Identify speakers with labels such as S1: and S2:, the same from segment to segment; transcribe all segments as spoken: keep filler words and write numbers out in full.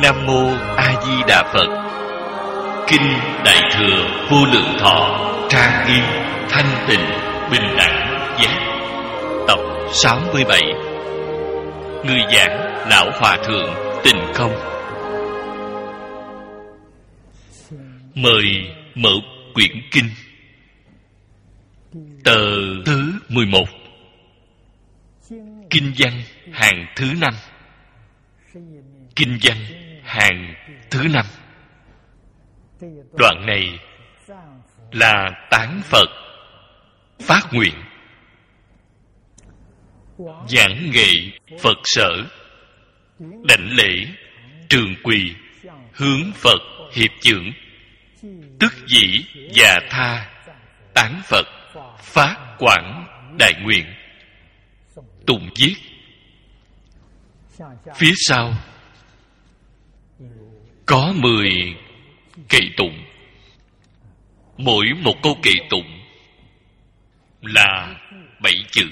S1: Nam Mô A Di Đà Phật. Kinh Đại Thừa Vô Lượng Thọ Trang nghiêm thanh tịnh bình đẳng giác. Tập sáu mươi bảy. Người giảng Lão Hòa Thượng Tình Không. Mời mở quyển kinh. Tờ thứ mười một. Kinh văn hàng thứ năm. Kinh văn hàng thứ năm. Đoạn này là tán Phật phát nguyện, giảng nghệ Phật sở, đảnh lễ trường quỳ, hướng Phật hiệp chưởng, tức dĩ và tha, tán Phật phát quảng đại nguyện, tụng viết. Phía sau có mười kệ tụng. Mỗi một câu kệ tụng là bảy chữ,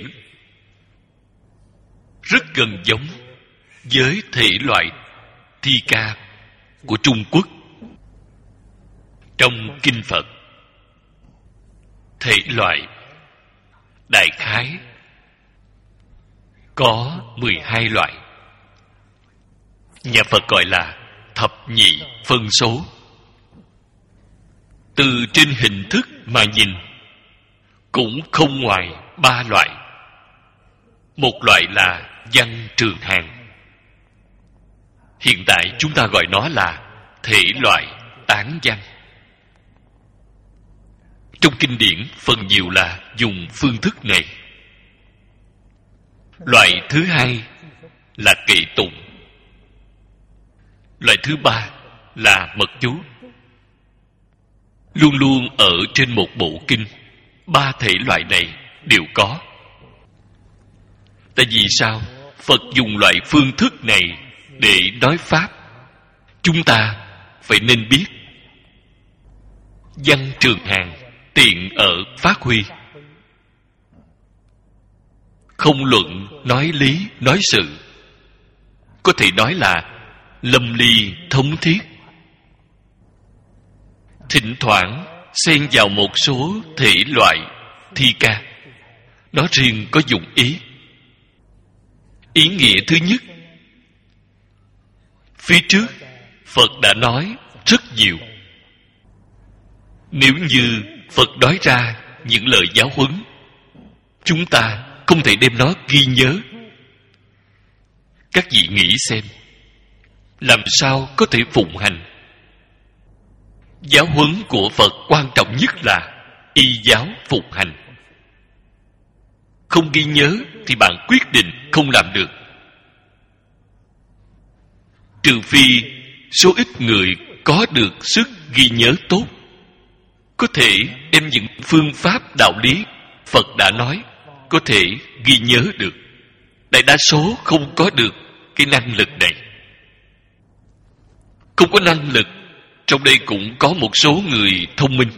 S1: rất gần giống với thể loại thi ca của Trung Quốc. Trong kinh Phật, thể loại đại khái có mười hai loại. Nhà Phật gọi là thập nhị phân số. Từ trên hình thức mà nhìn, cũng không ngoài ba loại. Một loại là văn trường hàng. Hiện tại chúng ta gọi nó là thể loại tán văn. Trong kinh điển phần nhiều là dùng phương thức này. Loại thứ hai là kệ tụng. Loại thứ ba là mật chú. Luôn luôn ở trên một bộ kinh, ba thể loại này đều có. Tại vì sao Phật dùng loại phương thức này để nói pháp? Chúng ta phải nên biết. Văn trường hàng tiện ở phát huy, không luận nói lý nói sự, có thể nói là lâm ly thống thiết. Thỉnh thoảng xen vào một số thể loại thi ca, nó riêng có dụng ý. Ý nghĩa thứ nhất, phía trước Phật đã nói rất nhiều. Nếu như Phật nói ra những lời giáo huấn, chúng ta không thể đem nó ghi nhớ. Các vị nghĩ xem, làm sao có thể phụng hành? Giáo huấn của Phật quan trọng nhất là y giáo phụng hành. Không ghi nhớ thì bạn quyết định không làm được. Trừ phi số ít người có được sức ghi nhớ tốt, có thể đem những phương pháp đạo lý Phật đã nói có thể ghi nhớ được. Đại đa số không có được cái năng lực này. Không có năng lực, trong đây cũng có một số người thông minh,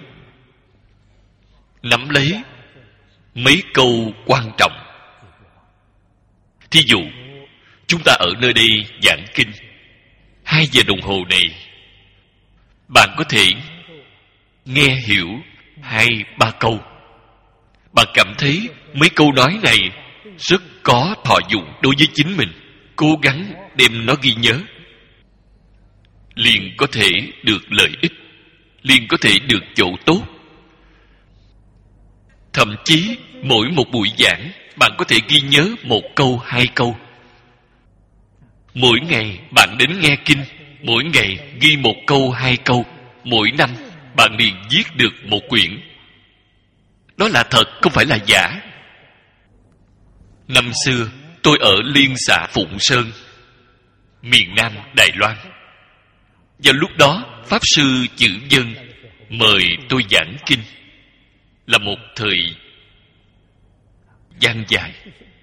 S1: nắm lấy mấy câu quan trọng. Thí dụ, chúng ta ở nơi đây giảng kinh, hai giờ đồng hồ này, bạn có thể nghe hiểu hai ba câu. Bạn cảm thấy mấy câu nói này rất có thọ dụng đối với chính mình, cố gắng đem nó ghi nhớ, liền có thể được lợi ích, liền có thể được chỗ tốt. Thậm chí mỗi một buổi giảng, bạn có thể ghi nhớ một câu hai câu. Mỗi ngày bạn đến nghe kinh, mỗi ngày ghi một câu hai câu, mỗi năm bạn liền viết được một quyển. Đó là thật, không phải là giả. Năm xưa tôi ở liên xã Phụng Sơn, miền Nam Đài Loan. Vào lúc đó Pháp Sư Chữ Dân mời tôi giảng kinh, là một thời gian dài.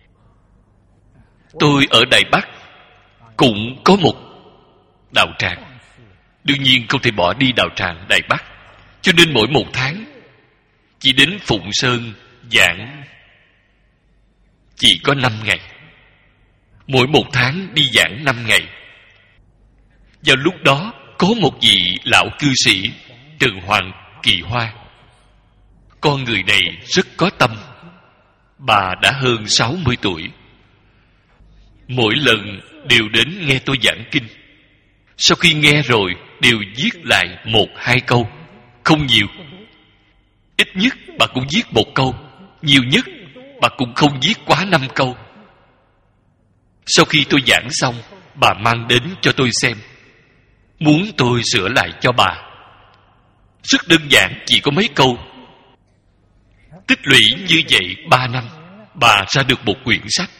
S1: Tôi ở Đài Bắc cũng có một đạo tràng, đương nhiên không thể bỏ đi đạo tràng Đài Bắc, cho nên mỗi một tháng chỉ đến Phụng Sơn giảng chỉ có năm ngày. Mỗi một tháng đi giảng năm ngày. Vào lúc đó có một vị lão cư sĩ Trần Hoàng Kỳ Hoa. Con người này rất có tâm. Bà đã hơn sáu mươi tuổi. Mỗi lần đều đến nghe tôi giảng kinh. Sau khi nghe rồi đều viết lại một hai câu, không nhiều. Ít nhất bà cũng viết một câu, nhiều nhất bà cũng không viết quá năm câu. Sau khi tôi giảng xong, bà mang đến cho tôi xem, muốn tôi sửa lại cho bà. Rất đơn giản, chỉ có mấy câu. Tích lũy như vậy ba năm, bà ra được một quyển sách.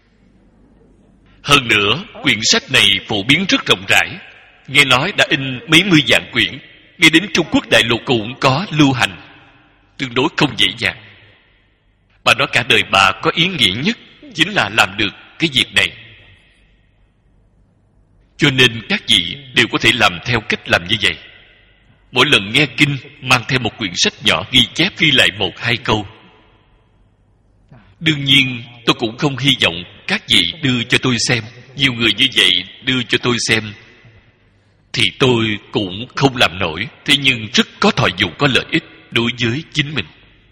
S1: Hơn nữa, quyển sách này phổ biến rất rộng rãi. Nghe nói đã in mấy mươi vạn quyển. Ngay đến Trung Quốc đại lục cũng có lưu hành. Tương đối không dễ dàng. Bà nói cả đời bà có ý nghĩa nhất chính là làm được cái việc này. Cho nên các vị đều có thể làm theo cách làm như vậy. Mỗi lần nghe kinh mang theo một quyển sách nhỏ ghi chép ghi lại một hai câu. Đương nhiên tôi cũng không hy vọng các vị đưa cho tôi xem. Nhiều người như vậy đưa cho tôi xem thì tôi cũng không làm nổi. Thế nhưng rất có thọ dụng, có lợi ích đối với chính mình.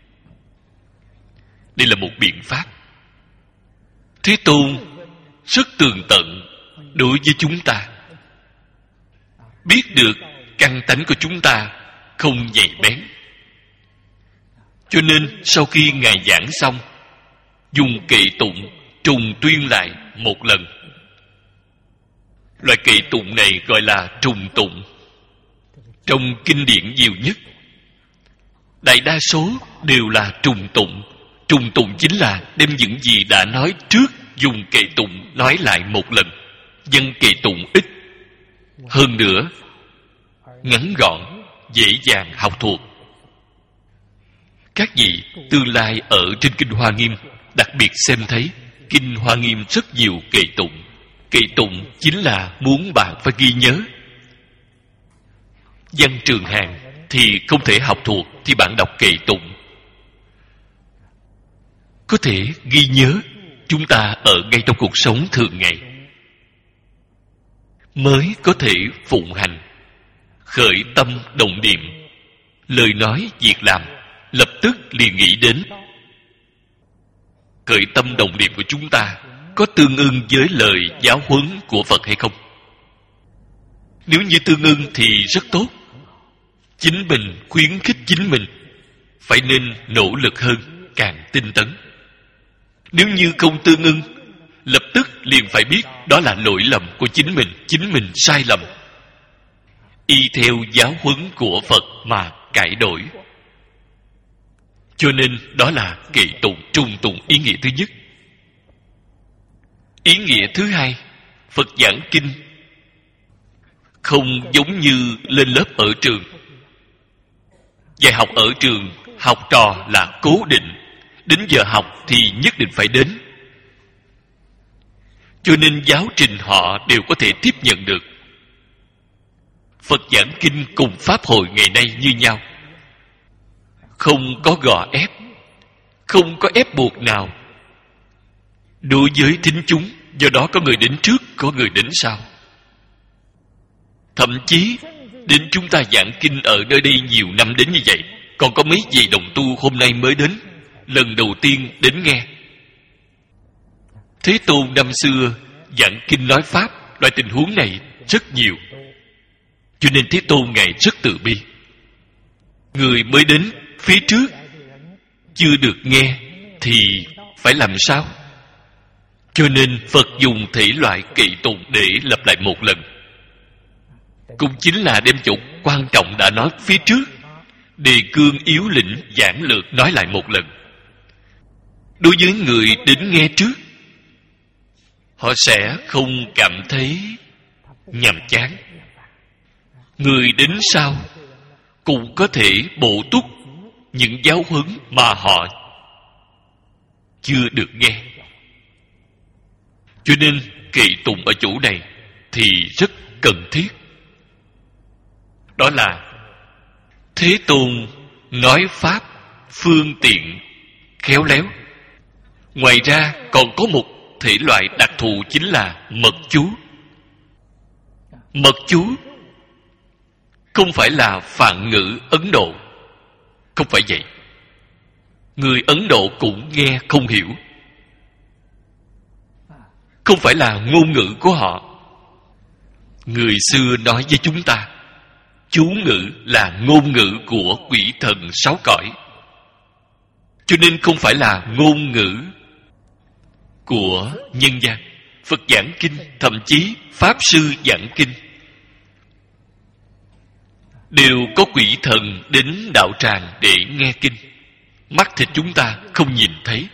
S1: Đây là một biện pháp. Thế Tôn rất tường tận đối với chúng ta, biết được căn tánh của chúng ta không nhạy bén. Cho nên sau khi Ngài giảng xong, dùng kệ tụng trùng tuyên lại một lần. Loại kệ tụng này gọi là trùng tụng. Trong kinh điển nhiều nhất, đại đa số đều là trùng tụng. Trùng tụng chính là đem những gì đã nói trước dùng kệ tụng nói lại một lần. Dân kệ tụng ít, hơn nữa ngắn gọn, dễ dàng học thuộc. Các vị tương lai ở trên Kinh Hoa Nghiêm đặc biệt xem thấy Kinh Hoa Nghiêm rất nhiều kệ tụng. Kệ tụng chính là muốn bạn phải ghi nhớ. Văn Trường Hàn thì không thể học thuộc, thì bạn đọc kệ tụng có thể ghi nhớ. Chúng ta ở ngay trong cuộc sống thường ngày mới có thể phụng hành, khởi tâm động niệm, lời nói việc làm lập tức liền nghĩ đến. Khởi tâm động niệm của chúng ta có tương ưng với lời giáo huấn của Phật hay không? Nếu như tương ưng thì rất tốt. Chính mình khuyến khích chính mình phải nên nỗ lực hơn, càng tinh tấn. Nếu như không tương ưng, lập tức liền phải biết đó là lỗi lầm của chính mình, chính mình sai lầm. Y theo giáo huấn của Phật mà cải đổi. Cho nên đó là kệ tụng, trùng tụng ý nghĩa thứ nhất. Ý nghĩa thứ hai, Phật giảng kinh không giống như lên lớp ở trường. Dạy học ở trường, học trò là cố định, đến giờ học thì nhất định phải đến. Cho nên giáo trình họ đều có thể tiếp nhận được. Phật giảng kinh cùng Pháp hội ngày nay như nhau, không có gò ép, không có ép buộc nào đối với thính chúng. Do đó có người đến trước, có người đến sau. Thậm chí đến chúng ta giảng kinh ở nơi đây nhiều năm đến như vậy, còn có mấy vị đồng tu hôm nay mới đến, lần đầu tiên đến nghe. Thế Tôn năm xưa giảng kinh nói Pháp, loại tình huống này rất nhiều. Cho nên Thế Tôn Ngài rất từ bi. Người mới đến phía trước chưa được nghe thì phải làm sao? Cho nên Phật dùng thể loại kệ tụng để lặp lại một lần. Cũng chính là đem chỗ quan trọng đã nói phía trước, đề cương yếu lĩnh giản lược nói lại một lần. Đối với người đến nghe trước, họ sẽ không cảm thấy nhàm chán. Người đến sau cũng có thể bổ túc những giáo huấn mà họ chưa được nghe. Cho nên kệ tụng ở chỗ này thì rất cần thiết. Đó là Thế Tôn nói Pháp phương tiện khéo léo. Ngoài ra còn có một thể loại đặc thù chính là mật chú. Mật chú không phải là phạn ngữ Ấn Độ. Không phải vậy. Người Ấn Độ cũng nghe không hiểu. Không phải là ngôn ngữ của họ. Người xưa nói với chúng ta, chú ngữ là ngôn ngữ của quỷ thần sáu cõi. Cho nên không phải là ngôn ngữ của nhân gian. Phật giảng kinh, thậm chí Pháp Sư giảng kinh, đều có quỷ thần đến đạo tràng để nghe kinh. Mắt thịt chúng ta không nhìn thấy.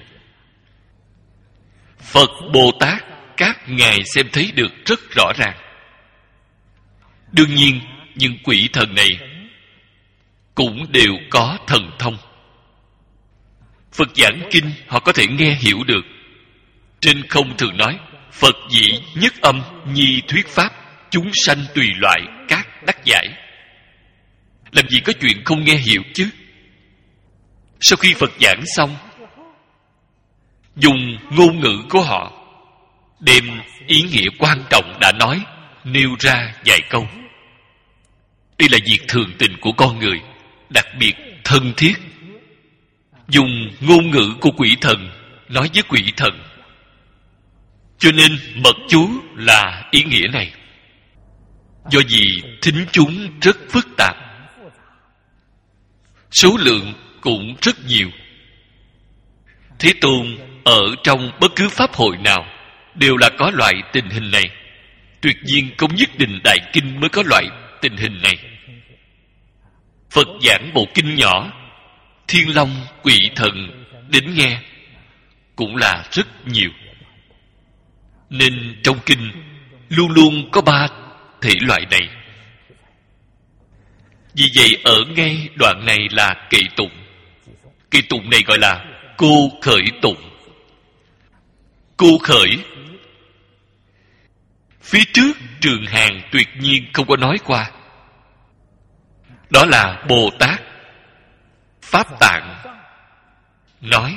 S1: Phật Bồ Tát các ngài xem thấy được rất rõ ràng. Đương nhiên, những quỷ thần này cũng đều có thần thông. Phật giảng kinh họ có thể nghe hiểu được. Trên không thường nói, Phật dĩ nhất âm nhi thuyết pháp, chúng sanh tùy loại các đắc giải. Làm gì có chuyện không nghe hiểu chứ? Sau khi Phật giảng xong, dùng ngôn ngữ của họ đem ý nghĩa quan trọng đã nói nêu ra vài câu. Đây là việc thường tình của con người, đặc biệt thân thiết. Dùng ngôn ngữ của quỷ thần nói với quỷ thần. Cho nên mật chú là ý nghĩa này. Do vì thính chúng rất phức tạp, số lượng cũng rất nhiều. Thế Tôn ở trong bất cứ pháp hội nào đều là có loại tình hình này. Tuyệt nhiên không nhất định Đại Kinh mới có loại tình hình này. Phật giảng bộ kinh nhỏ, thiên long quỷ thần đến nghe cũng là rất nhiều. Nên trong kinh luôn luôn có ba thể loại này. Vì vậy ở ngay đoạn này là kệ tụng. Kệ tụng này gọi là cô khởi tụng. Cô khởi, phía trước Trường Hàng tuyệt nhiên không có nói qua. Đó là Bồ Tát Pháp Tạng nói,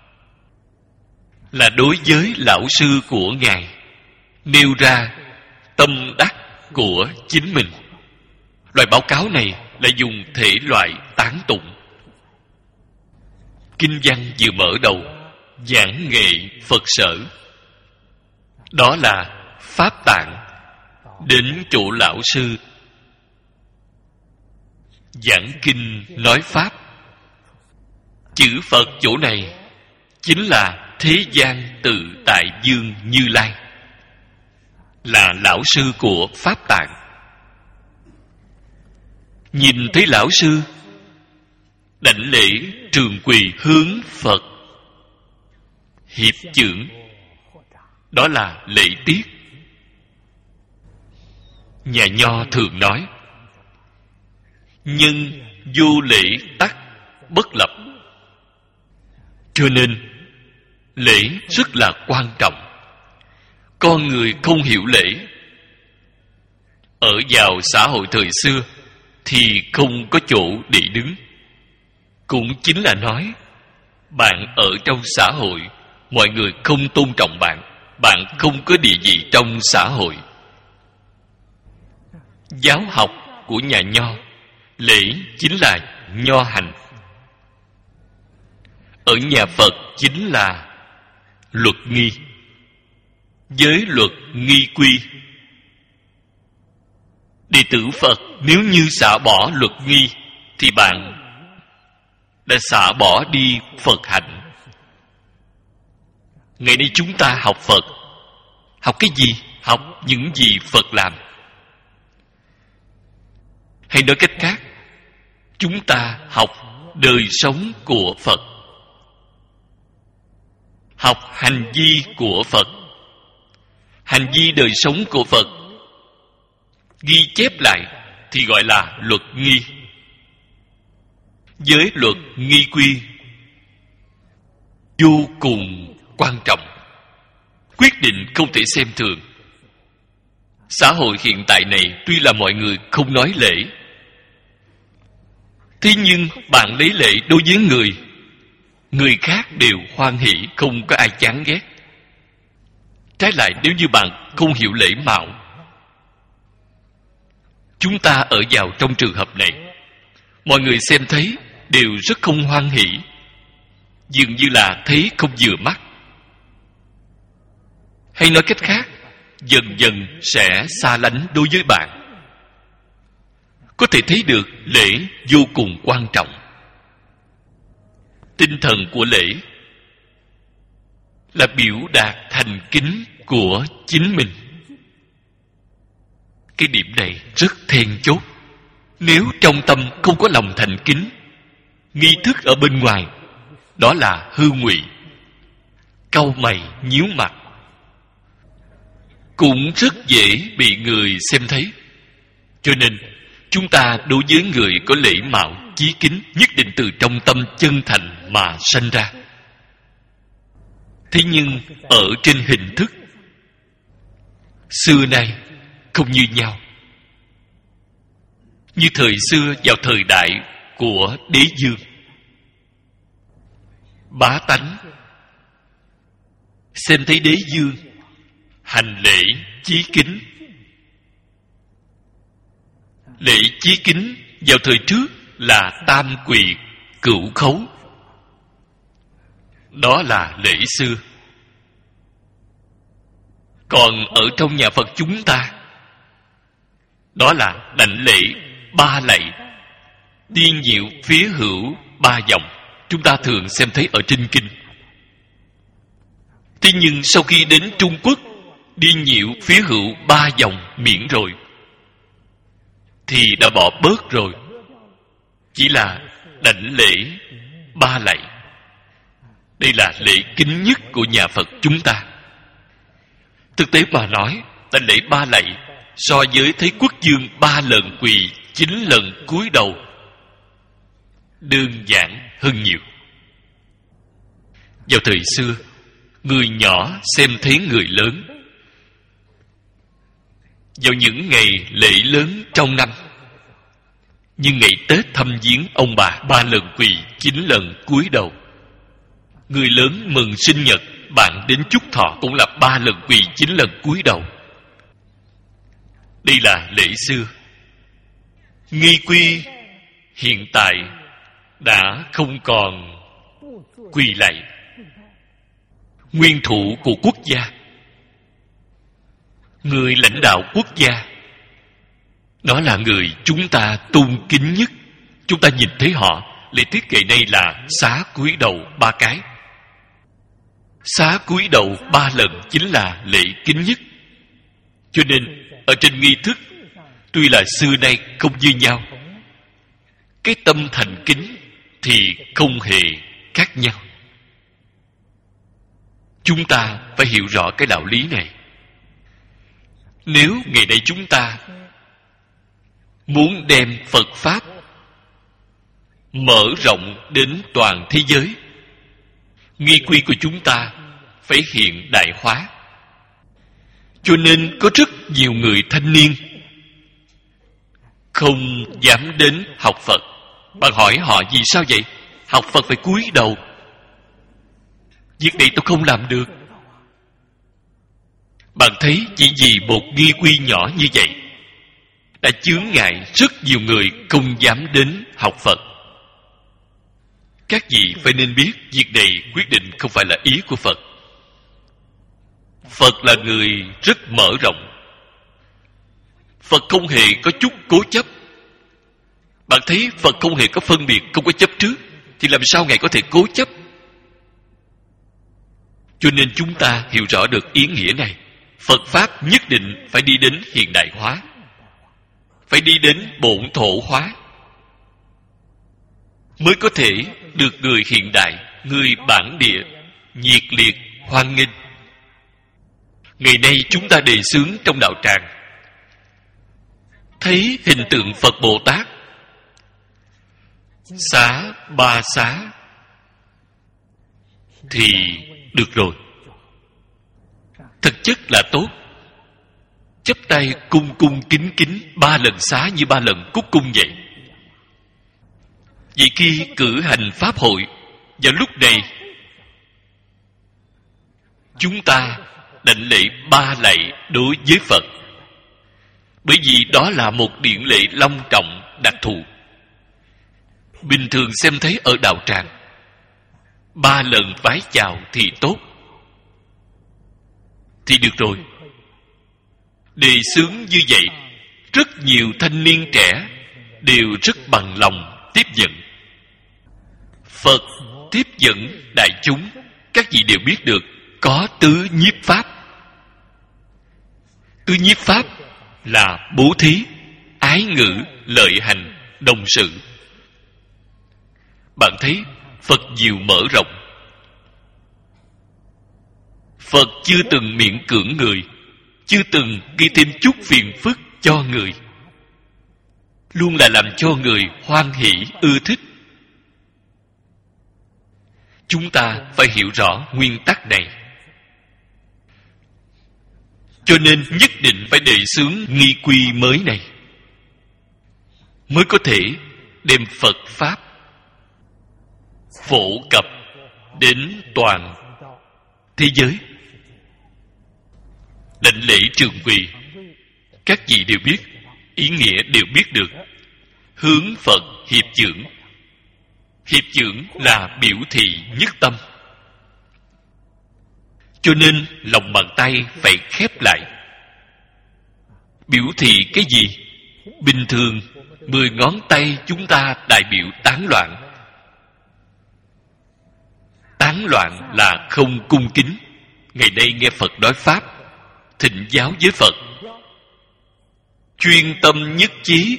S1: là đối với lão sư của ngài nêu ra tâm đắc của chính mình. Loại báo cáo này là dùng thể loại tán tụng. Kinh văn vừa mở đầu, giảng nghệ Phật sở. Đó là Pháp Tạng đến chỗ lão sư giảng kinh nói Pháp. Chữ Phật chỗ này chính là thế gian tự tại dương Như Lai, là lão sư của Pháp Tạng. Nhìn thấy lão sư, đảnh lễ trường quỳ hướng Phật, hiệp chưởng. Đó là lễ tiết. Nhà Nho thường nói, nhân vô lễ tắc bất lập. Cho nên lễ rất là quan trọng. Con người không hiểu lễ, ở vào xã hội thời xưa thì không có chỗ để đứng. Cũng chính là nói, bạn ở trong xã hội, mọi người không tôn trọng bạn, bạn không có địa vị trong xã hội. Giáo học của nhà Nho, lễ chính là nho hành. Ở nhà Phật chính là luật nghi. Giới luật nghi quy. Đệ tử Phật nếu như xả bỏ luật nghi thì bạn đã xả bỏ đi Phật hạnh. Ngày nay chúng ta học Phật, học cái gì? Học những gì Phật làm. Hay nói cách khác, chúng ta học đời sống của Phật, học hành vi của Phật. Hành vi đời sống của Phật ghi chép lại thì gọi là luật nghi. Giới luật nghi quy vô cùng quan trọng, quyết định không thể xem thường. Xã hội hiện tại này tuy là mọi người không nói lễ, thế nhưng bạn lấy lễ đối với người, người khác đều hoan hỷ, không có ai chán ghét. Trái lại nếu như bạn không hiểu lễ mạo, chúng ta ở vào trong trường hợp này, mọi người xem thấy đều rất không hoan hỷ, dường như là thấy không vừa mắt. Hay nói cách khác, dần dần sẽ xa lánh đối với bạn. Có thể thấy được lễ vô cùng quan trọng. Tinh thần của lễ là biểu đạt thành kính của chính mình. Cái điểm này rất then chốt. Nếu trong tâm không có lòng thành kính, nghi thức ở bên ngoài đó là hư ngụy, cau mày nhíu mặt, cũng rất dễ bị người xem thấy. Cho nên chúng ta đối với người có lễ mạo chí kính nhất định từ trong tâm chân thành mà sanh ra. Thế nhưng ở trên hình thức xưa nay không như nhau. Như thời xưa vào thời đại của Đế Dương, bá tánh xem thấy Đế Dương hành lễ chí kính. Lễ chí kính vào thời trước là tam quỳ cửu khấu, đó là lễ xưa. Còn ở trong nhà Phật chúng ta, đó là đảnh lễ ba lạy, điên diệu phía hữu ba vòng. Chúng ta thường xem thấy ở trên kinh. Thế nhưng sau khi đến Trung Quốc, điên diệu phía hữu ba vòng miễn rồi, thì đã bỏ bớt rồi, chỉ là đảnh lễ ba lạy. Đây là lễ kính nhất của nhà Phật chúng ta. Thực tế mà nói, đảnh lễ ba lạy so với thấy quốc vương ba lần quỳ chín lần cúi đầu đơn giản hơn nhiều. Vào thời xưa, người nhỏ xem thấy người lớn. Vào những ngày lễ lớn trong năm, như ngày Tết thăm viếng ông bà, ba lần quỳ chín lần cúi đầu. Người lớn mừng sinh nhật, bạn đến chúc thọ cũng là ba lần quỳ chín lần cúi đầu. Đây là lễ xưa. Nghi quy hiện tại đã không còn quỳ lạy. Nguyên thủ của quốc gia, người lãnh đạo quốc gia, đó là người chúng ta tôn kính nhất. Chúng ta nhìn thấy họ, lễ tiết ngày nay là xá cúi đầu ba cái. Xá cúi đầu ba lần chính là lễ kính nhất. Cho nên ở trên nghi thức, tuy là xưa nay không như nhau, cái tâm thành kính thì không hề khác nhau. Chúng ta phải hiểu rõ cái đạo lý này. Nếu ngày nay chúng ta muốn đem Phật Pháp mở rộng đến toàn thế giới, nghi quy của chúng ta phải hiện đại hóa. Cho nên có rất nhiều người thanh niên không dám đến học Phật. Bạn hỏi họ vì sao vậy? Học Phật phải cúi đầu. Việc này tôi không làm được. Bạn thấy chỉ vì một nghi quy nhỏ như vậy đã chướng ngại rất nhiều người không dám đến học Phật. Các vị phải nên biết, việc này quyết định không phải là ý của Phật. Phật là người rất mở rộng. Phật không hề có chút cố chấp. Bạn thấy Phật không hề có phân biệt, không có chấp trước, thì làm sao Ngài có thể cố chấp? Cho nên chúng ta hiểu rõ được ý nghĩa này. Phật Pháp nhất định phải đi đến hiện đại hóa, phải đi đến bổn thổ hóa, mới có thể được người hiện đại, người bản địa nhiệt liệt hoan nghênh. Ngày nay chúng ta đề xướng trong đạo tràng, thấy hình tượng Phật Bồ Tát xá ba xá thì được rồi, thực chất là tốt. Chắp tay cung cung kính kính ba lần xá như ba lần cúc cung vậy. Vậy khi cử hành pháp hội, vào lúc này chúng ta đảnh lễ ba lạy đối với Phật. Bởi vì đó là một điển lệ long trọng đặc thù. Bình thường xem thấy ở đạo tràng, ba lần vái chào thì tốt, thì được rồi. Đề xướng như vậy, rất nhiều thanh niên trẻ đều rất bằng lòng tiếp dẫn. Phật tiếp dẫn đại chúng, các vị đều biết được, có tứ nhiếp pháp. Tứ nhiếp pháp là bố thí, ái ngữ, lợi hành, đồng sự. Bạn thấy Phật diệu mở rộng. Phật chưa từng miễn cưỡng người, chưa từng gây thêm chút phiền phức cho người, luôn là làm cho người hoan hỷ ưa thích. Chúng ta phải hiểu rõ nguyên tắc này, cho nên nhất định phải đề xướng nghi quy mới này, mới có thể đem Phật Pháp phổ cập đến toàn thế giới. Đảnh lễ trường quỳ, các vị đều biết, ý nghĩa đều biết được. Hướng Phật hiệp chưởng. Hiệp chưởng là biểu thị nhất tâm, cho nên lòng bàn tay phải khép lại. Biểu thị cái gì? Bình thường mười ngón tay chúng ta đại biểu tán loạn. Tán loạn là không cung kính. Ngày nay nghe Phật nói Pháp, thịnh giáo với Phật, chuyên tâm nhất chí,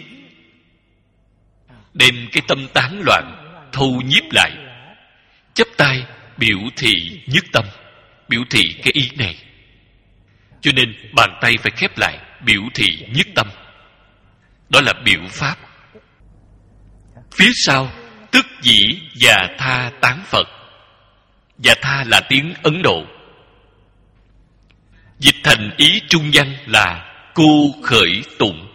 S1: đem cái tâm tán loạn thu nhiếp lại, chắp tay biểu thị nhất tâm, biểu thị cái ý này. Cho nên bàn tay phải khép lại, biểu thị nhất tâm. Đó là biểu pháp. Phía sau tức dĩ và tha tán Phật. Và tha là tiếng Ấn Độ, dịch thành ý trung văn là cô khởi tụng,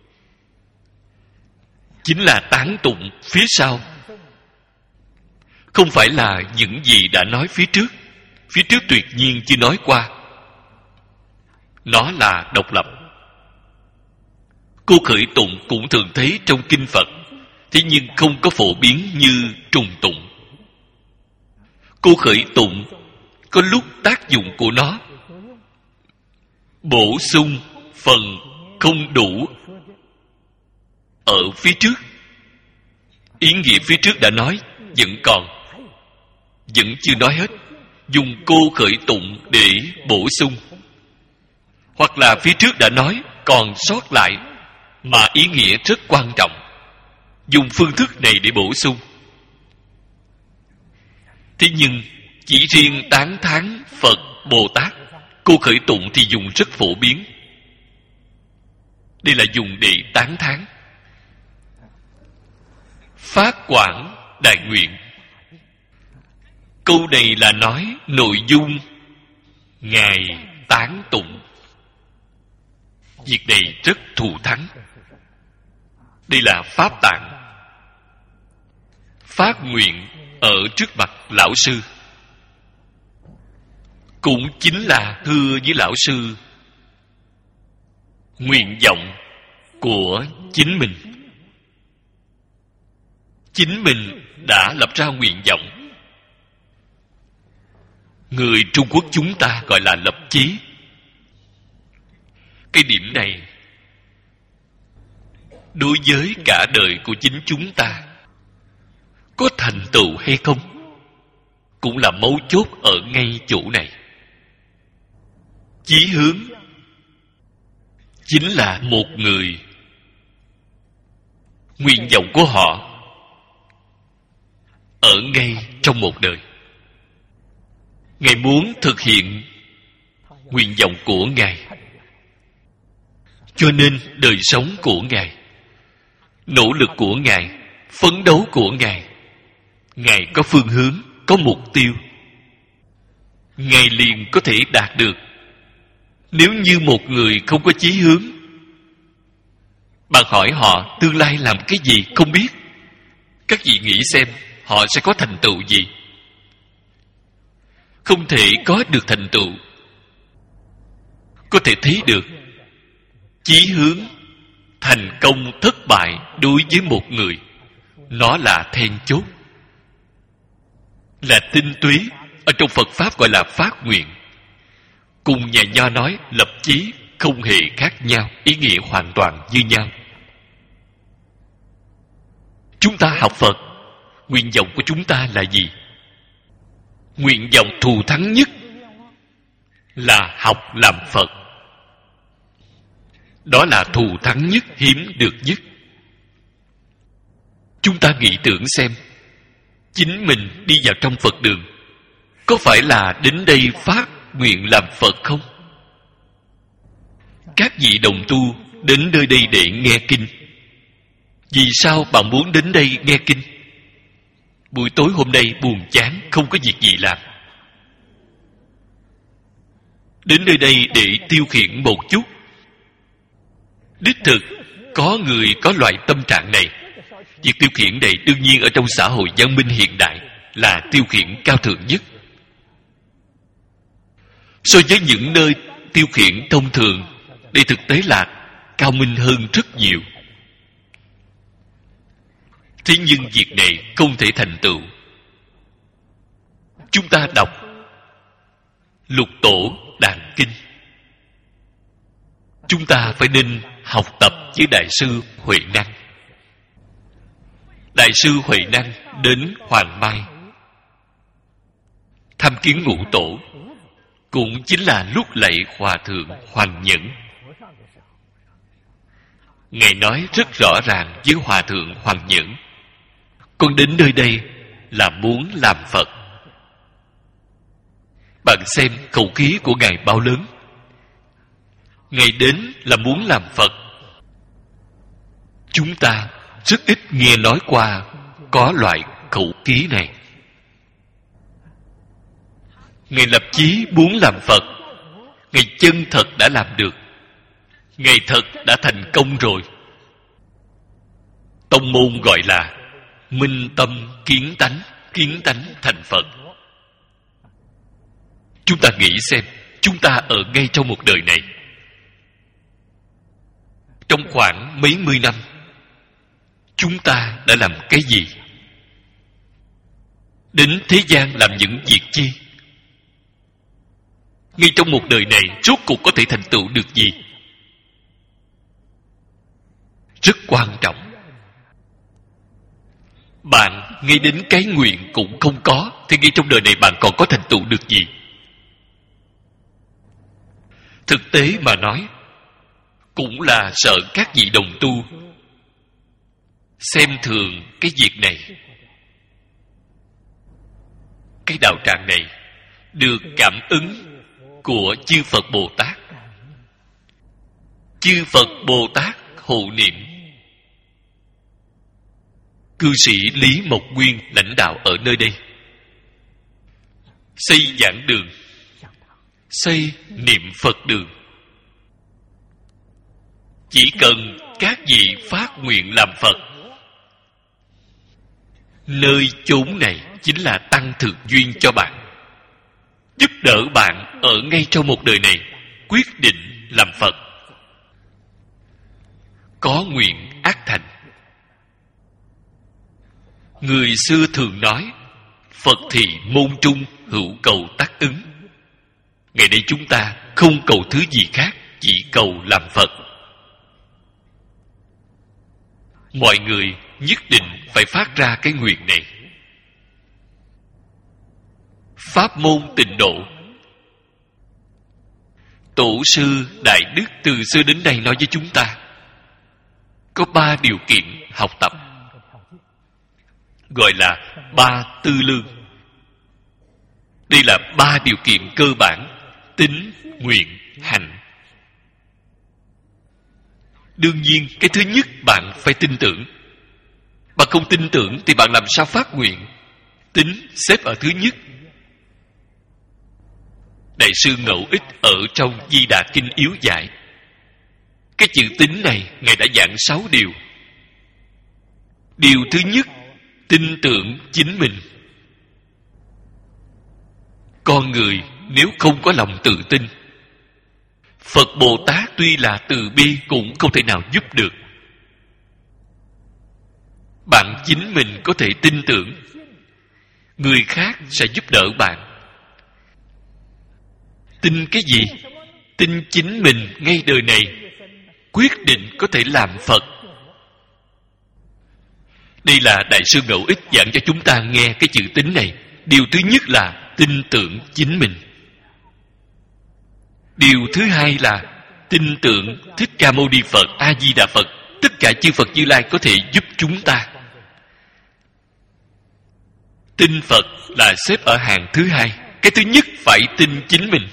S1: chính là tán tụng phía sau, không phải là những gì đã nói phía trước. Phía trước tuyệt nhiên chưa nói qua, nó là độc lập. Cô khởi tụng cũng thường thấy trong kinh Phật, thế nhưng không có phổ biến như trùng tụng. Cô khởi tụng có lúc tác dụng của nó bổ sung phần không đủ ở phía trước. Ý nghĩa phía trước đã nói, vẫn còn, vẫn chưa nói hết, dùng cô khởi tụng để bổ sung. Hoặc là phía trước đã nói còn sót lại mà ý nghĩa rất quan trọng, dùng phương thức này để bổ sung. Thế nhưng chỉ riêng tán thán Phật Bồ Tát, cô khởi tụng thì dùng rất phổ biến. Đây là dùng để tán thán. Phát quảng đại nguyện, câu này là nói nội dung Ngài tán tụng. Việc này rất thù thắng. Đây là pháp tạng. Phát nguyện ở trước mặt lão sư, cũng chính là thưa với lão sư nguyện vọng của chính mình. Chính mình đã lập ra nguyện vọng. Người Trung Quốc chúng ta gọi là lập chí. Cái điểm này đối với cả đời của chính chúng ta có thành tựu hay không cũng là mấu chốt ở ngay chỗ này. Chí hướng chính là một người, nguyện vọng của họ ở ngay trong một đời. Ngài muốn thực hiện nguyện vọng của Ngài, cho nên đời sống của Ngài, nỗ lực của Ngài, phấn đấu của Ngài, Ngài có phương hướng, có mục tiêu, Ngài liền có thể đạt được. Nếu như một người không có chí hướng, bạn hỏi họ tương lai làm cái gì không biết, các vị nghĩ xem họ sẽ có thành tựu gì? Không thể có được thành tựu. Có thể thấy được chí hướng, thành công thất bại đối với một người, nó là then chốt, là tinh túy. Ở trong Phật Pháp gọi là phát nguyện. Cùng nhà Nho nói lập chí không hề khác nhau, ý nghĩa hoàn toàn như nhau. Chúng ta học Phật, nguyện vọng của chúng ta là gì? Nguyện vọng thù thắng nhất là học làm Phật. Đó là thù thắng nhất, hiếm được nhất. Chúng ta nghĩ tưởng xem, chính mình đi vào trong Phật đường, có phải là đến đây phát nguyện làm Phật không? Các vị đồng tu đến nơi đây để nghe kinh. Vì sao bạn muốn đến đây nghe kinh? Buổi tối hôm nay buồn chán, không có việc gì làm. Đến nơi đây để tiêu khiển một chút. Đích thực, có người có loại tâm trạng này. Việc tiêu khiển này đương nhiên ở trong xã hội văn minh hiện đại là tiêu khiển cao thượng nhất. So với những nơi tiêu khiển thông thường, đây thực tế là cao minh hơn rất nhiều. Thế nhưng việc này không thể thành tựu. Chúng ta đọc Lục Tổ Đàn Kinh, chúng ta phải nên học tập với Đại sư Huệ Năng. Đại sư Huệ Năng đến Hoàng Mai tham kiến Ngũ Tổ, cũng chính là lúc lạy Hòa Thượng Hoằng Nhẫn. Ngài nói rất rõ ràng với Hòa Thượng Hoằng Nhẫn: con đến nơi đây là muốn làm Phật. Bạn xem khẩu khí của Ngài bao lớn. Ngài đến là muốn làm Phật. Chúng ta rất ít nghe nói qua có loại khẩu khí này. Ngài lập chí muốn làm Phật. Ngài chân thật đã làm được. Ngài thật đã thành công rồi. Tông môn gọi là minh tâm kiến tánh, kiến tánh thành Phật. Chúng ta nghĩ xem, chúng ta ở ngay trong một đời này, trong khoảng mấy mươi năm, chúng ta đã làm cái gì? Đến thế gian làm những việc chi? Ngay trong một đời này, rốt cuộc có thể thành tựu được gì? Rất quan trọng. Bạn ngay đến cái nguyện cũng không có, thì ngay trong đời này bạn còn có thành tựu được gì? Thực tế mà nói, cũng là sợ các vị đồng tu xem thường cái việc này. Cái đạo tràng này được cảm ứng của chư Phật Bồ Tát. Chư Phật Bồ Tát hộ niệm. Cư sĩ Lý Mộc Nguyên lãnh đạo ở nơi đây, xây giảng đường, xây niệm Phật đường. Chỉ cần các vị phát nguyện làm Phật, nơi chốn này chính là tăng thực duyên cho bạn, giúp đỡ bạn ở ngay trong một đời này quyết định làm Phật. Có nguyện ác thành. Người xưa thường nói, Phật thì môn trung hữu cầu tác ứng. Ngày nay chúng ta không cầu thứ gì khác, chỉ cầu làm Phật. Mọi người nhất định phải phát ra cái nguyện này. Pháp môn tịnh độ, Tổ sư Đại Đức từ xưa đến nay nói với chúng ta, có ba điều kiện học tập, gọi là ba tư lương. Đây là ba điều kiện cơ bản: tín, nguyện, hành. Đương nhiên, cái thứ nhất bạn phải tin tưởng. Bạn không tin tưởng thì bạn làm sao phát nguyện? Tín xếp ở thứ nhất. Đại sư Ngẫu Ích ở trong Di Đà Kinh yếu dạy, cái chữ tín này Ngài đã giảng sáu điều. Điều thứ nhất, tin tưởng chính mình. Con người nếu không có lòng tự tin, Phật Bồ Tát tuy là từ bi cũng không thể nào giúp được. Bạn chính mình có thể tin tưởng, người khác sẽ giúp đỡ bạn. Tin cái gì? Tin chính mình ngay đời này quyết định có thể làm Phật. Đây là Đại sư Ngẫu Ích giảng cho chúng ta nghe cái chữ tín này. Điều thứ nhất là tin tưởng chính mình. Điều thứ hai là tin tưởng Thích Ca Mâu Ni Phật, A Di Đà Phật, tất cả chư Phật Như Lai có thể giúp chúng ta. Tin Phật là xếp ở hàng thứ hai. Cái thứ nhất phải tin chính mình.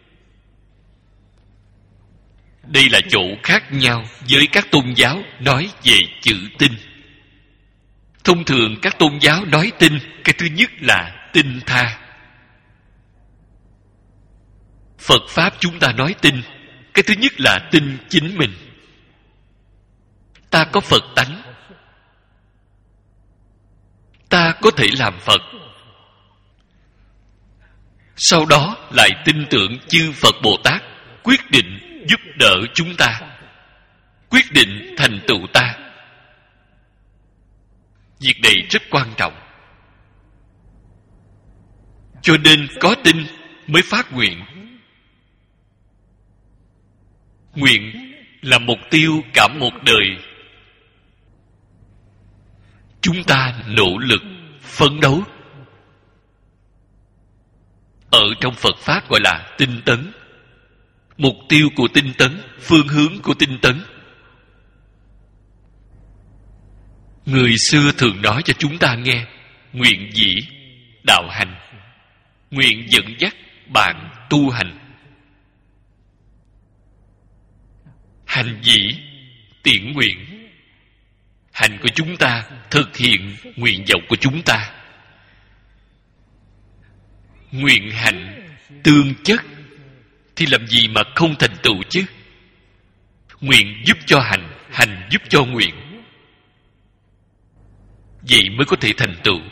S1: Đây là chỗ khác nhau với các tôn giáo nói về chữ tin. Thông thường các tôn giáo nói tin, cái thứ nhất là tin tha. Phật Pháp chúng ta nói tin, cái thứ nhất là tin chính mình. Ta có Phật tánh, ta có thể làm Phật. Sau đó lại tin tưởng chư Phật Bồ Tát quyết định giúp đỡ chúng ta, quyết định thành tựu ta. Việc này rất quan trọng. Cho nên có tin mới phát nguyện. Nguyện là mục tiêu cả một đời. Chúng ta nỗ lực phấn đấu. Ở trong Phật Pháp gọi là tinh tấn. Mục tiêu của tinh tấn, phương hướng của tinh tấn. Người xưa thường nói cho chúng ta nghe, nguyện dĩ đạo hành, nguyện dẫn dắt bạn tu hành. Hành dĩ tiễn nguyện. Hành của chúng ta thực hiện nguyện vọng của chúng ta. Nguyện hành tương chất thì làm gì mà không thành tựu chứ? Nguyện giúp cho hành, hành giúp cho nguyện. Vậy mới có thể thành tựu.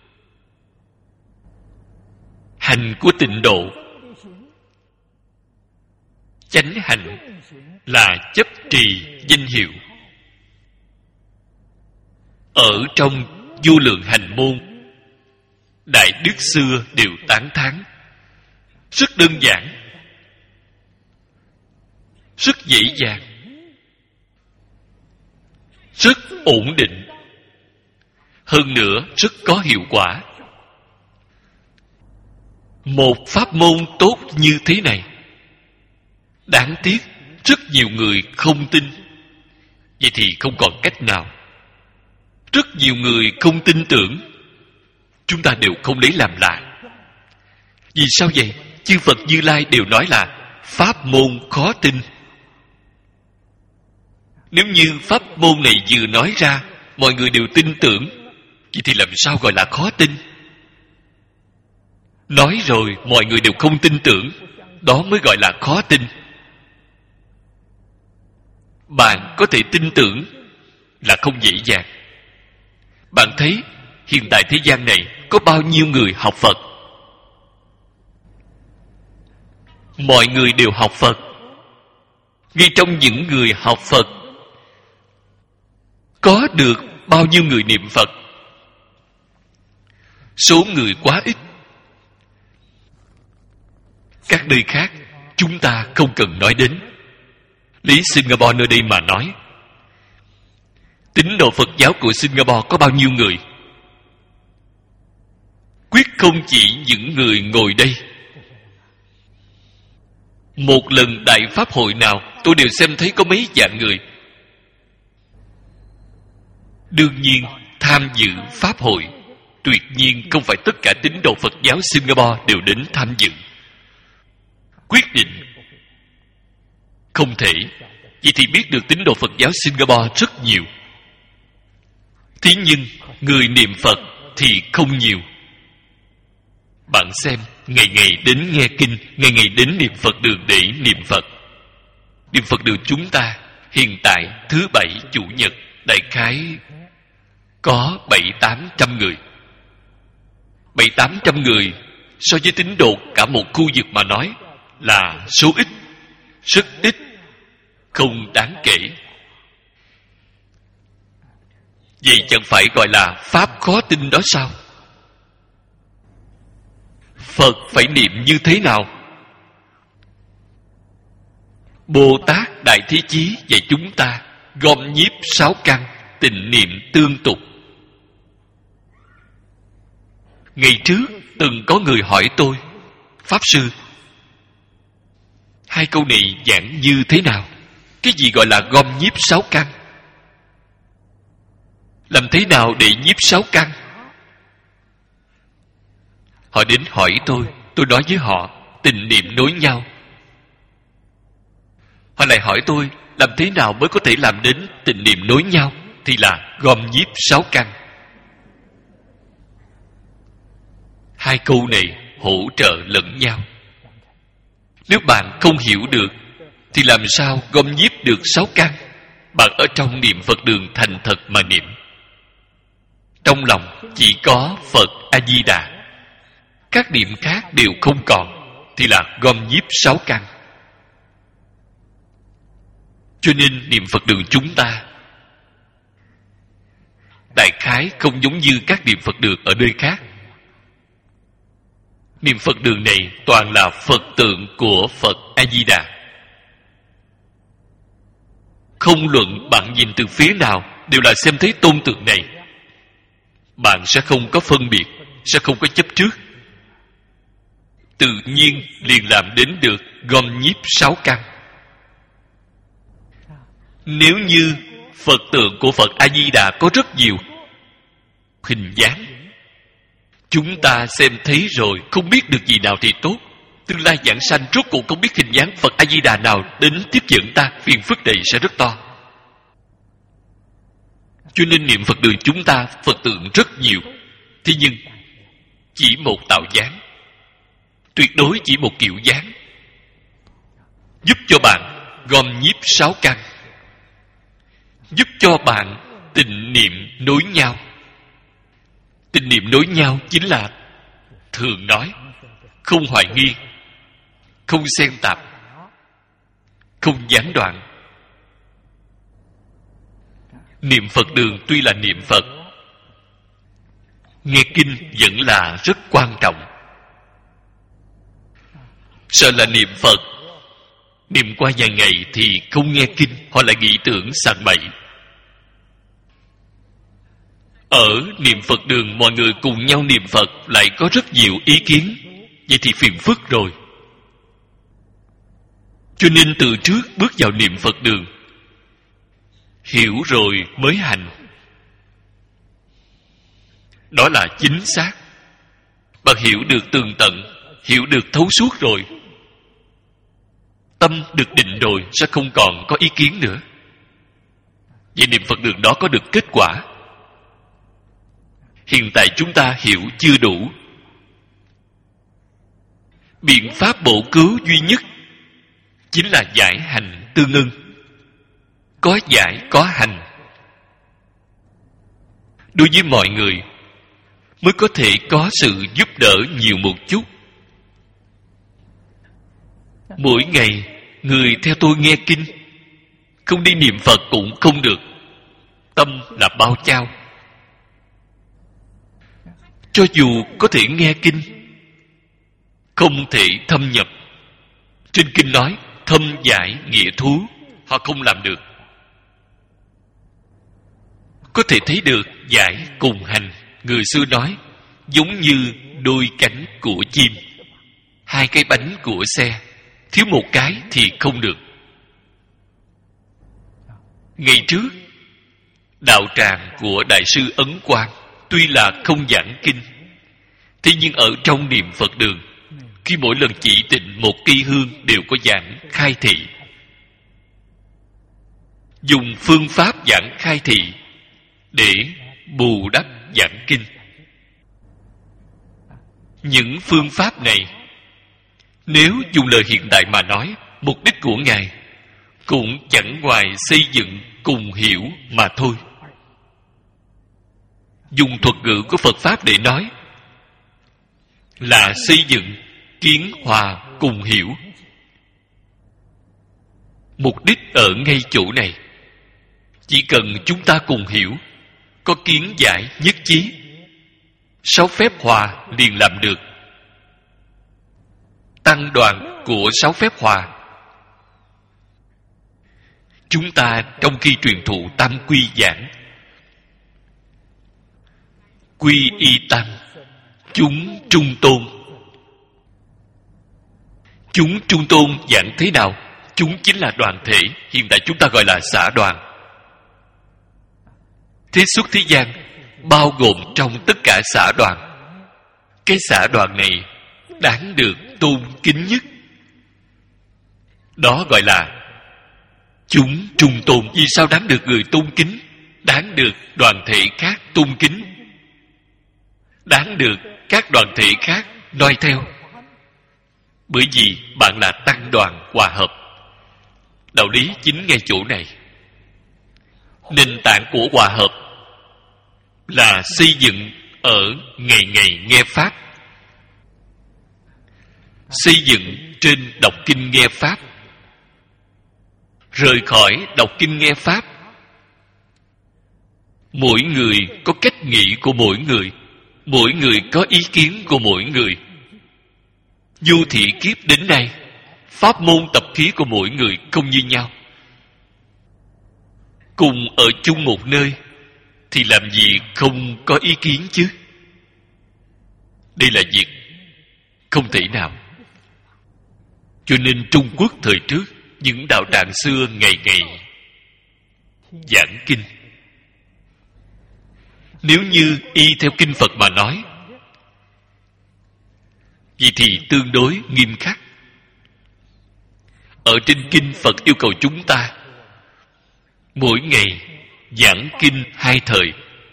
S1: Hành của tịnh độ, chánh hành là chấp trì danh hiệu. Ở trong vô lượng hành môn, đại đức xưa đều tán thán. Rất đơn giản, rất dễ dàng, rất ổn định, hơn nữa rất có hiệu quả. Một pháp môn tốt như thế này, đáng tiếc rất nhiều người không tin. Vậy thì không còn cách nào. Rất nhiều người không tin tưởng, chúng ta đều không lấy làm lạ. Vì sao vậy? Chư Phật Như Lai đều nói là pháp môn khó tin. Nếu như pháp môn này vừa nói ra, mọi người đều tin tưởng, vậy thì làm sao gọi là khó tin? Nói rồi mọi người đều không tin tưởng, đó mới gọi là khó tin. Bạn có thể tin tưởng là không dễ dàng. Bạn thấy hiện tại thế gian này có bao nhiêu người học Phật? Mọi người đều học Phật. Ngay trong những người học Phật, có được bao nhiêu người niệm Phật? Số người quá ít. Các nơi khác chúng ta không cần nói đến. Lấy Singapore nơi đây mà nói, tín đồ Phật giáo của Singapore có bao nhiêu người? Quyết không chỉ những người ngồi đây. Một lần đại pháp hội nào tôi đều xem thấy có mấy vạn người. Đương nhiên tham dự pháp hội tuyệt nhiên không phải tất cả tín đồ Phật giáo Singapore đều đến tham dự. Quyết định không thể. Vậy thì biết được tín đồ Phật giáo Singapore rất nhiều. Thế nhưng người niệm Phật thì không nhiều. Bạn xem, ngày ngày đến nghe kinh, ngày ngày đến niệm Phật đường để niệm Phật. Niệm Phật đường chúng ta hiện tại thứ bảy chủ nhật đại khái có bảy tám trăm người. Bảy tám trăm người so với tín đồ cả một khu vực mà nói là số ít. rất ít, không đáng kể. Vậy chẳng phải gọi là pháp khó tin đó sao? Phật phải niệm như thế nào? Bồ Tát Đại Thế Chí dạy chúng ta gom nhiếp sáu căn, tịnh niệm tương tục. Ngày trước từng có người hỏi tôi: Pháp Sư, hai câu này giảng như thế nào? Cái gì gọi là gom nhiếp sáu căn? Làm thế nào để nhiếp sáu căn? Họ đến hỏi tôi, tôi nói với họ tịnh niệm nối nhau. Họ lại hỏi tôi làm thế nào mới có thể làm đến tịnh niệm nối nhau? Thì là gom nhiếp sáu căn. Hai câu này hỗ trợ lẫn nhau. Nếu bạn không hiểu được thì làm sao gom nhiếp được sáu căn? Bạn ở trong niệm Phật đường thành thật mà niệm, trong lòng chỉ có Phật A-di-đà, các niệm khác đều không còn, thì là gom nhiếp sáu căn. Cho nên niệm Phật đường chúng ta đại khái không giống như các niệm Phật đường ở nơi khác. Niệm Phật đường này toàn là Phật tượng của Phật A-di-đà. Không luận bạn nhìn từ phía nào đều là xem thấy tôn tượng này. Bạn sẽ không có phân biệt, sẽ không có chấp trước, tự nhiên liền làm đến được gom nhiếp sáu căn. Nếu như Phật tượng của Phật A-di-đà có rất nhiều hình dáng, chúng ta xem thấy rồi không biết được gì nào thì tốt. Tương lai giảng sanh rốt cuộc không biết hình dáng Phật A-di-đà nào đến tiếp dẫn ta, phiền phức này sẽ rất to. Cho nên niệm Phật đường chúng ta Phật tượng rất nhiều, thế nhưng chỉ một tạo dáng, tuyệt đối chỉ một kiểu dáng, giúp cho bạn gom nhiếp sáu căn, giúp cho bạn tịnh niệm nối nhau. Tịnh niệm nối nhau chính là thường nói, không hoài nghi, không xen tạp, không gián đoạn. Niệm Phật đường tuy là niệm Phật, nghe kinh vẫn là rất quan trọng. Sợ là niệm Phật, niệm qua vài ngày thì không nghe kinh, họ lại nghĩ tưởng sằng bậy. Ở niệm Phật đường mọi người cùng nhau niệm Phật lại có rất nhiều ý kiến, vậy thì phiền phức rồi. Cho nên từ trước bước vào niệm Phật đường, hiểu rồi mới hành, đó là chính xác. Bạn hiểu được tường tận, hiểu được thấu suốt rồi, tâm được định rồi, sẽ không còn có ý kiến nữa. Vậy niệm Phật đường đó có được kết quả. Hiện tại chúng ta hiểu chưa đủ. Biện pháp bổ cứu duy nhất chính là giải hành tương ưng. Có giải có hành, đối với mọi người mới có thể có sự giúp đỡ nhiều một chút. Mỗi ngày người theo tôi nghe kinh, không đi niệm Phật cũng không được. Tâm là bao chao. Cho dù có thể nghe kinh, không thể thâm nhập. Trên kinh nói thâm giải nghĩa thú, họ không làm được. Có thể thấy được giải cùng hành, người xưa nói giống như đôi cánh của chim, hai cái bánh của xe, thiếu một cái thì không được. Ngày trước đạo tràng của Đại sư Ấn Quang tuy là không giảng kinh, thế nhưng ở trong niệm Phật đường, khi mỗi lần chỉ tịnh một cây hương đều có giảng khai thị. Dùng phương pháp giảng khai thị để bù đắp giảng kinh. Những phương pháp này, nếu dùng lời hiện đại mà nói, mục đích của Ngài cũng chẳng ngoài xây dựng cùng hiểu mà thôi. Dùng thuật ngữ của Phật Pháp để nói là xây dựng kiến hòa cùng hiểu. Mục đích ở ngay chỗ này. Chỉ cần chúng ta cùng hiểu, có kiến giải nhất trí, sáu phép hòa liền làm được. Tăng đoàn của sáu phép hòa. Chúng ta trong khi truyền thụ tam quy giảng, quy y tăng, chúng trung tôn. Chúng trung tôn giảng thế nào? Chúng chính là đoàn thể, hiện tại chúng ta gọi là xã đoàn. Thế xuất thế gian bao gồm trong tất cả xã đoàn. Cái xã đoàn này đáng được tôn kính nhất, đó gọi là chúng trung tôn. Vì sao đáng được người tôn kính? Đáng được đoàn thể khác tôn kính, đáng được các đoàn thể khác noi theo. Bởi vì bạn là tăng đoàn hòa hợp. Đạo lý chính ngay chỗ này. Nền tảng của hòa hợp là xây dựng ở ngày ngày nghe Pháp, xây dựng trên đọc kinh nghe Pháp. Rời khỏi đọc kinh nghe Pháp, mỗi người có cách nghĩ của mỗi người, mỗi người có ý kiến của mỗi người. Vô thị kiếp đến nay, pháp môn tập khí của mỗi người không như nhau. Cùng ở chung một nơi thì làm gì không có ý kiến chứ? Đây là việc không thể nào. Cho nên Trung Quốc thời trước, những đạo tràng xưa ngày ngày giảng kinh. Nếu như y theo kinh Phật mà nói, vậy thì tương đối nghiêm khắc. Ở trên kinh Phật yêu cầu chúng ta mỗi ngày giảng kinh hai thời.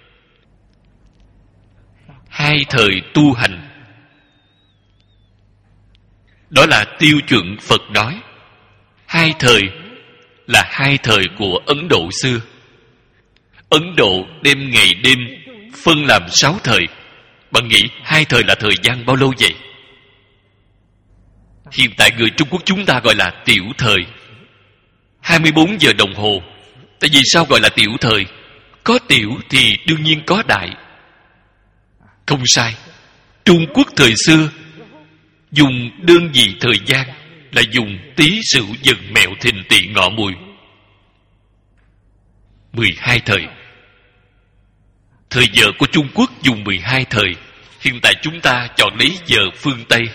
S1: Hai thời tu hành, đó là tiêu chuẩn Phật nói. Hai thời là hai thời của Ấn Độ xưa. Ấn Độ đem ngày đêm phân làm sáu thời. Bạn nghĩ hai thời là thời gian bao lâu vậy? Hiện tại người Trung Quốc chúng ta gọi là tiểu thời, hai mươi bốn giờ đồng hồ. Tại vì sao gọi là tiểu thời? Có tiểu thì đương nhiên có đại. Không sai. Trung Quốc thời xưa dùng đơn vị thời gian là dùng tý sửu dần mẹo thìn tỵ ngọ mùi. Mười hai thời. Thời giờ của Trung Quốc dùng mười hai thời. Hiện tại chúng ta chọn lấy giờ phương Tây.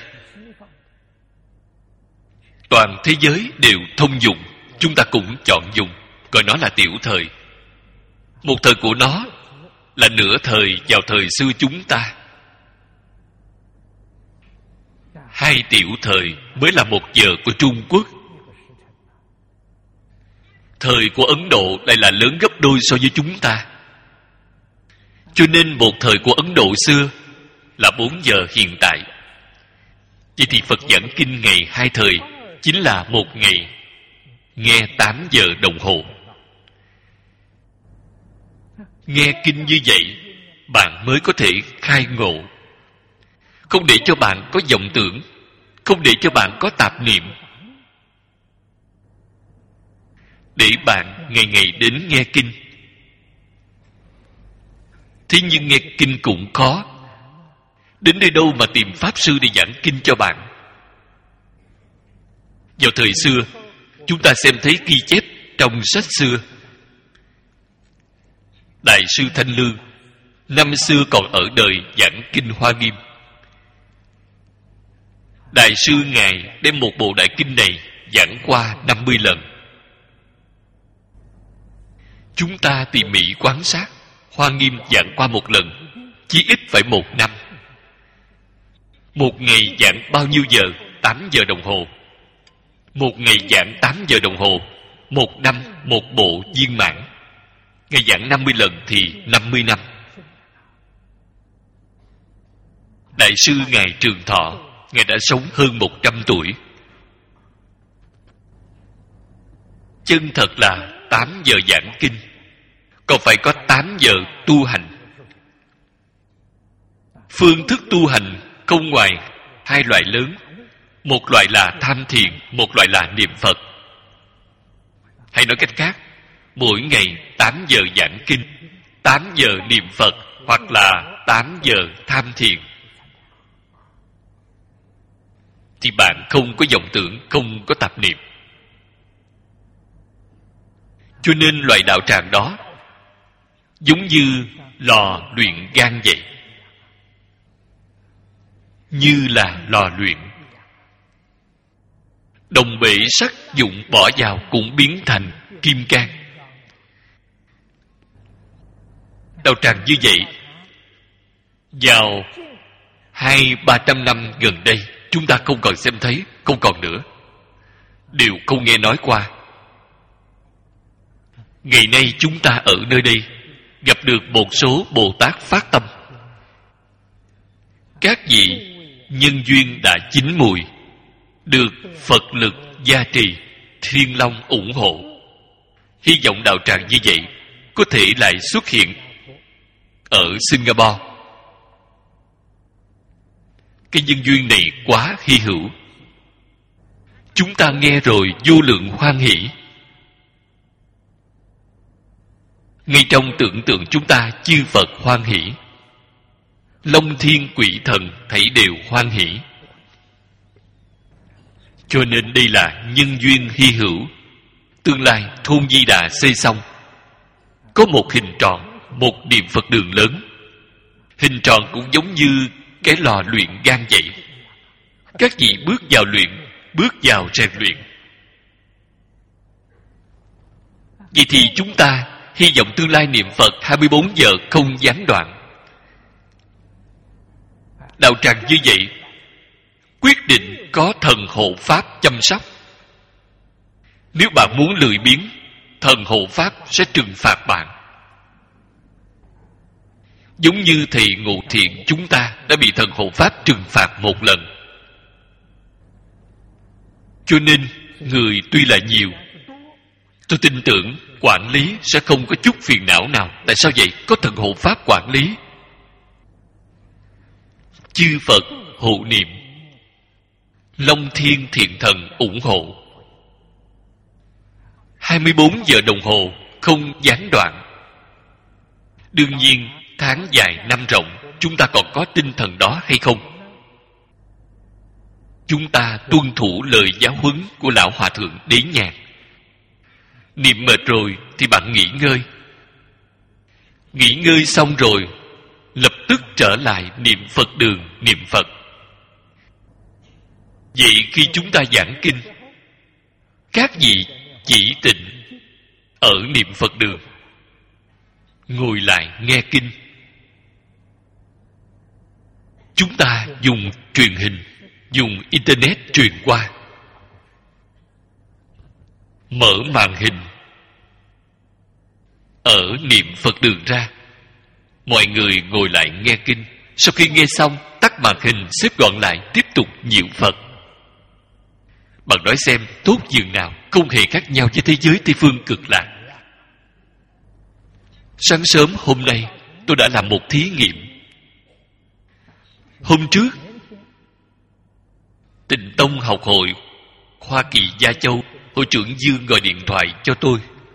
S1: Toàn thế giới đều thông dụng, chúng ta cũng chọn dùng, gọi nó là tiểu thời. Một thời của nó là nửa thời vào thời xưa chúng ta. Hai tiểu thời mới là một giờ của Trung Quốc. Thời của Ấn Độ lại là lớn gấp đôi so với chúng ta. Cho nên một thời của Ấn Độ xưa là bốn giờ hiện tại. Vậy thì Phật giảng kinh ngày hai thời chính là một ngày nghe tám giờ đồng hồ. Nghe kinh như vậy, bạn mới có thể khai ngộ. Không để cho bạn có vọng tưởng, không để cho bạn có tạp niệm. Để bạn ngày ngày đến nghe kinh. Thế nhưng nghe kinh cũng khó. Đến nơi đâu mà tìm Pháp Sư để giảng kinh cho bạn? Vào thời xưa, chúng ta xem thấy ghi chép trong sách xưa. Đại sư Thanh Lương năm xưa còn ở đời giảng kinh Hoa Nghiêm. Đại sư Ngài đem một bộ đại kinh này giảng qua năm mươi lần. Chúng ta tỉ mỉ quan sát, Hoa Nghiêm giảng qua một lần chí ít phải một năm. Một ngày giảng bao nhiêu giờ? Tám giờ đồng hồ. Một ngày giảng tám giờ đồng hồ. Một năm một bộ viên mãn. Ngài giảng năm mươi lần thì năm mươi năm. Đại sư Ngài trường thọ, Ngài đã sống hơn một trăm tuổi. Chân thật là tám giờ giảng kinh, còn phải có tám giờ tu hành. Phương thức tu hành không ngoài hai loại lớn. Một loại là tham thiền, một loại là niệm Phật. Hay nói cách khác, mỗi ngày tám giờ giảng kinh, tám giờ niệm Phật, hoặc là tám giờ tham thiền, thì bạn không có vọng tưởng, không có tạp niệm. Cho nên loại đạo tràng đó giống như lò luyện gan vậy, như là lò luyện. Đồng bể sắt dụng bỏ vào cũng biến thành kim cang. Đạo tràng như vậy, vào hai ba trăm năm gần đây, chúng ta không còn xem thấy, không còn nữa, đều không nghe nói qua. Ngày nay chúng ta ở nơi đây gặp được một số Bồ Tát phát tâm. Các vị nhân duyên đã chín mùi, được Phật lực gia trì, Thiên Long ủng hộ. Hy vọng đạo tràng như vậy có thể lại xuất hiện ở Singapore. Cái nhân duyên này quá hy hữu. Chúng ta nghe rồi vô lượng hoan hỷ. Ngay trong tưởng tượng chúng ta, chư Phật hoan hỷ, Long thiên quỷ thần thảy đều hoan hỷ. Cho nên đây là nhân duyên hy hữu. Tương lai thôn Di Đà xây xong, có một hình tròn, một niệm Phật đường lớn. Hình tròn cũng giống như cái lò luyện gan vậy. Các vị bước vào luyện, bước vào rèn luyện. Vậy thì chúng ta hy vọng tương lai niệm Phật hai mươi bốn giờ không gián đoạn. Đạo tràng như vậy quyết định có thần hộ pháp chăm sóc. Nếu bạn muốn lười biếng, thần hộ pháp sẽ trừng phạt bạn. Giống như thầy Ngộ Thiện chúng ta đã bị thần hộ pháp trừng phạt một lần. Cho nên người tuy là nhiều, tôi tin tưởng quản lý sẽ không có chút phiền não nào. Tại sao vậy? Có thần hộ pháp quản lý. Chư Phật hộ niệm, Long thiên thiện thần ủng hộ. hai mươi bốn giờ đồng hồ không gián đoạn. Đương nhiên tháng dài năm rộng, chúng ta còn có tinh thần đó hay không? Chúng ta tuân thủ lời giáo huấn của Lão Hòa Thượng Đế Nhàn. Niệm mệt rồi thì bạn nghỉ ngơi. Nghỉ ngơi xong rồi, lập tức trở lại niệm Phật đường, niệm Phật. Vậy khi chúng ta giảng kinh, các vị chỉ tịnh ở niệm Phật đường, ngồi lại nghe kinh. Chúng ta dùng truyền hình, dùng internet truyền qua, mở màn hình ở niệm Phật đường ra. Mọi người ngồi lại nghe kinh. Sau khi nghe xong, tắt màn hình, xếp gọn lại, tiếp tục niệm Phật. Bạn nói xem tốt dường nào, không hề khác nhau với thế giới Tây phương cực lạc. Sáng sớm hôm nay tôi đã làm một thí nghiệm. Hôm trước Tịnh Tông học hội Hoa Kỳ Gia Châu, hội trưởng Dương gọi điện thoại cho tôi.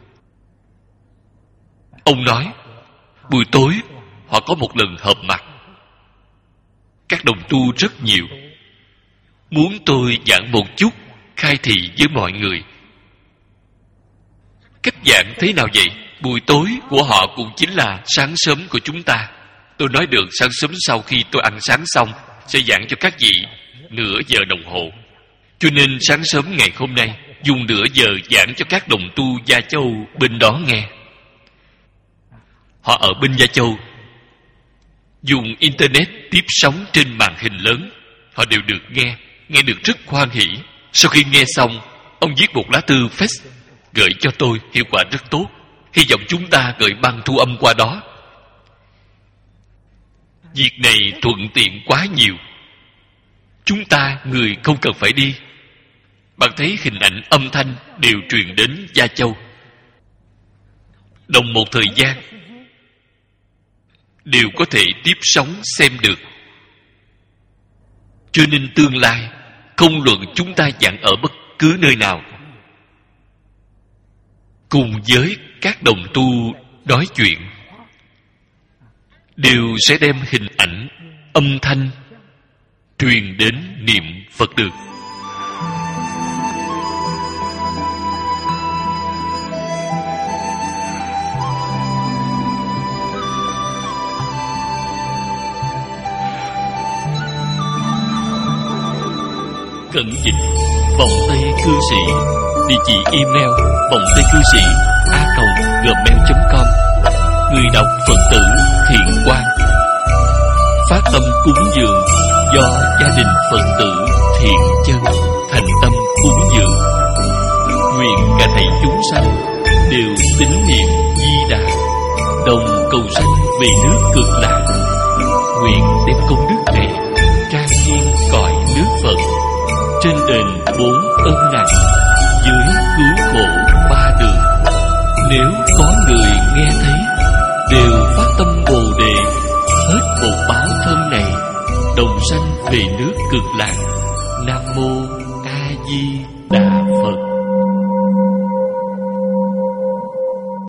S1: Ông nói buổi tối họ có một lần họp mặt. Các đồng tu rất nhiều, muốn tôi giảng một chút, khai thị với mọi người. Cách giảng thế nào vậy? Buổi tối của họ cũng chính là sáng sớm của chúng ta. Tôi nói được, sáng sớm sau khi tôi ăn sáng xong sẽ giảng cho các vị nửa giờ đồng hồ. Cho nên sáng sớm ngày hôm nay dùng nửa giờ giảng cho các đồng tu Gia Châu bên đó nghe. Họ ở bên Gia Châu dùng internet tiếp sóng trên màn hình lớn. Họ đều được nghe, nghe được rất hoan hỷ. Sau khi nghe xong, ông viết một lá thư fax gửi cho tôi, hiệu quả rất tốt. Hy vọng chúng ta gửi băng thu âm qua đó. Việc này thuận tiện quá nhiều. Chúng ta người không cần phải đi. Bạn thấy hình ảnh âm thanh đều truyền đến Gia Châu. Đồng một thời gian đều có thể tiếp sóng xem được. Cho nên tương lai, không luận chúng ta giảng ở bất cứ nơi nào, cùng với các đồng tu nói chuyện, đều sẽ đem hình ảnh, âm thanh truyền đến niệm Phật được. Cẩn dịch vòng tay cư sĩ, địa chỉ email vòng tay cư sĩ a còng gmail chấm com. Người đọc Phật tử Thiện Quang. Phát tâm cúng dường do gia đình Phật tử Thiện Chân thành tâm cúng dường. Nguyện cả thảy chúng sanh đều tín niệm Di Đà, đồng cầu sanh về nước Cực Lạc. Nguyện đem công đức này trang nghiêm cõi nước Phật, trên đền bốn ân nặng, dưới cứu khổ ba đường. Nếu có người nghe thấy, đều phát tâm Bồ Đề, hết một báo thân này, đồng sanh về nước Cực Lạc.